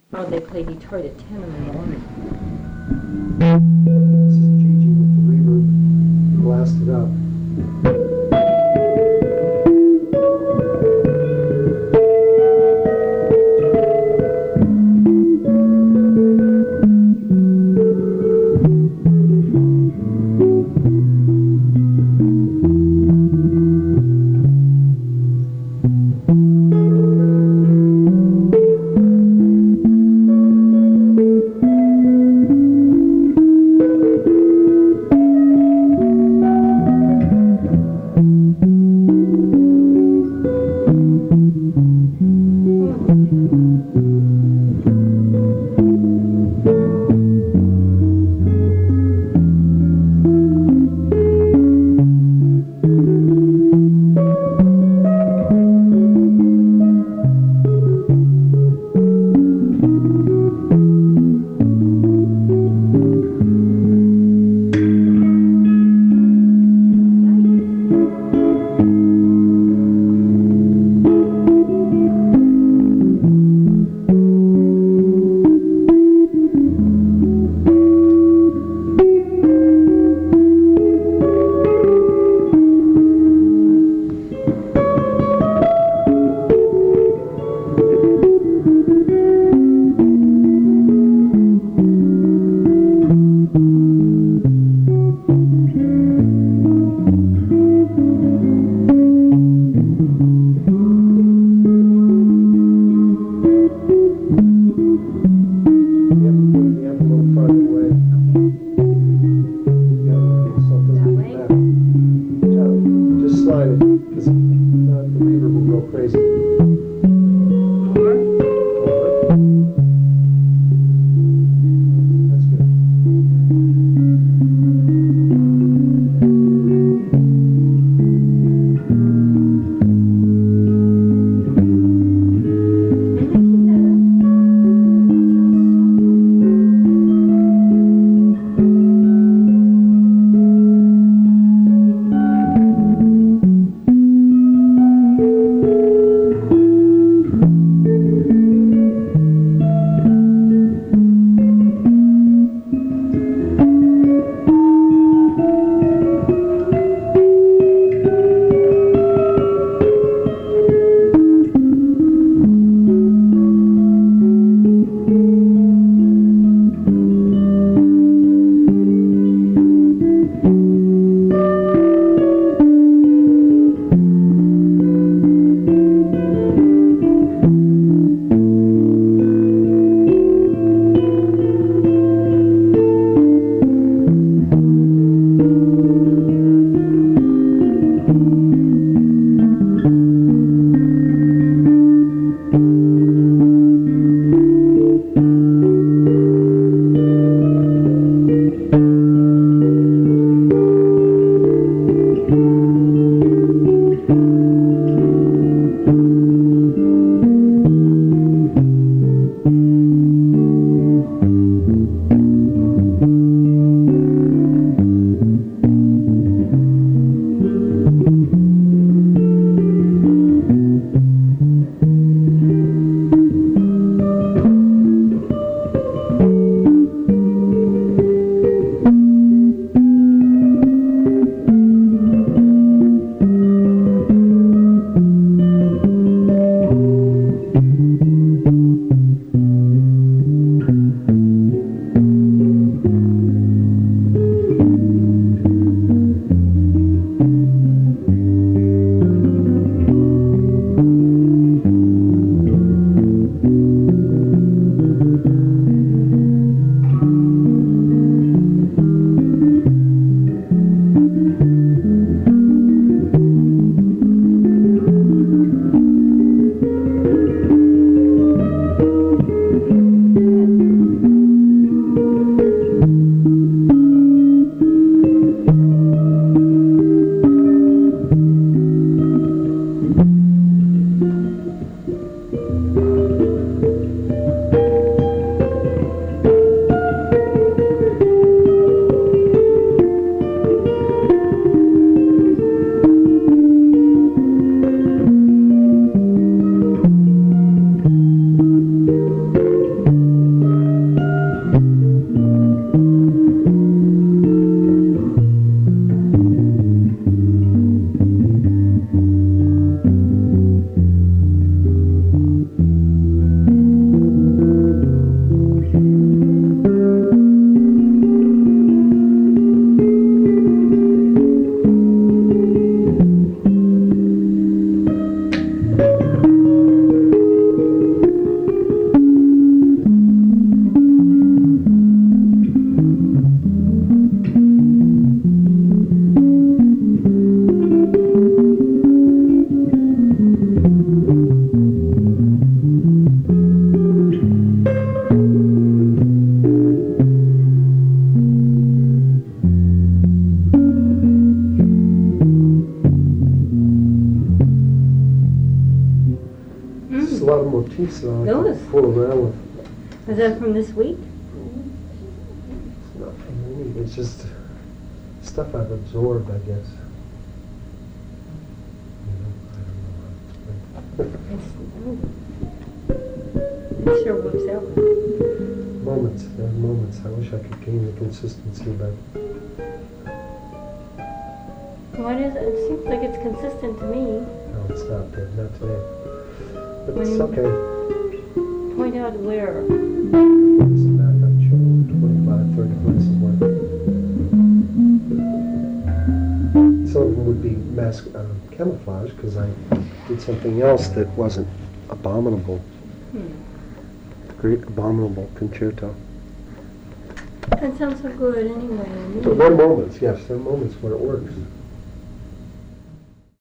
Oh, they play Detroit at 10 in the morning. This is Gigi with the reverb blasted up. Was that from this week? It's not from me. It's just stuff I've absorbed, I guess. I don't know how to explain. It sure works that way. Moments. There are moments. I wish I could gain the consistency, but Why does it seems like it's consistent to me? no, it's not there. Not today. But When it's you- okay. Point out where. It's back. I've chosen 25, 30 places worth. Some of them would be camouflage because I did something else that wasn't abominable. The great abominable concerto. That sounds so good anyway. So there are moments, yes, there are moments where it works.